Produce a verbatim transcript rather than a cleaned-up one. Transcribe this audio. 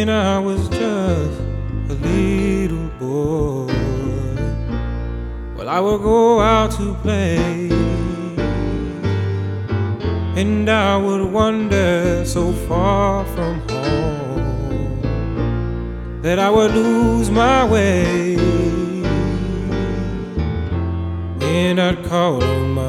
when I was just a little boy. Well, I would go out to play, and I would wander so far from home that I would lose my way, and I'd call on my